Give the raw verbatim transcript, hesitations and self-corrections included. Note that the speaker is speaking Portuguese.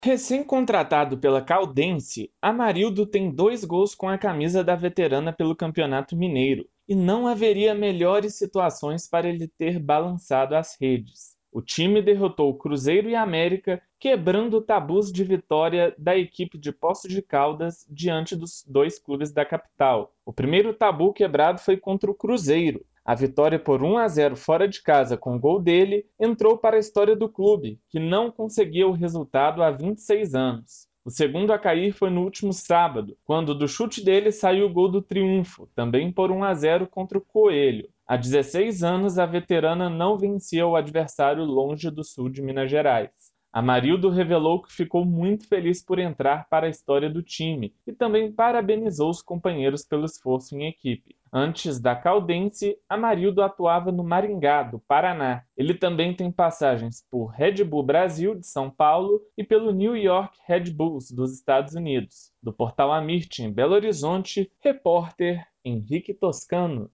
Recém-contratado pela Caldense, Amarildo tem dois gols com a camisa da veterana pelo Campeonato Mineiro, e não haveria melhores situações para ele ter balançado as redes. O time derrotou o Cruzeiro e América, quebrando tabus de vitória da equipe de Poços de Caldas diante dos dois clubes da capital. O primeiro tabu quebrado foi contra o Cruzeiro. A vitória por um a zero fora de casa com o gol dele entrou para a história do clube, que não conseguia o resultado há vinte e seis anos. O segundo a cair foi no último sábado, quando do chute dele saiu o gol do triunfo, também por um a zero contra o Coelho. Há dezesseis anos, a veterana não vencia o adversário longe do sul de Minas Gerais. Amarildo revelou que ficou muito feliz por entrar para a história do time e também parabenizou os companheiros pelo esforço em equipe. Antes da Caldense, Amarildo atuava no Maringá, do Paraná. Ele também tem passagens por Red Bull Brasil, de São Paulo, e pelo New York Red Bulls, dos Estados Unidos. Do Portal Amirte, em Belo Horizonte, repórter Henrique Toscano.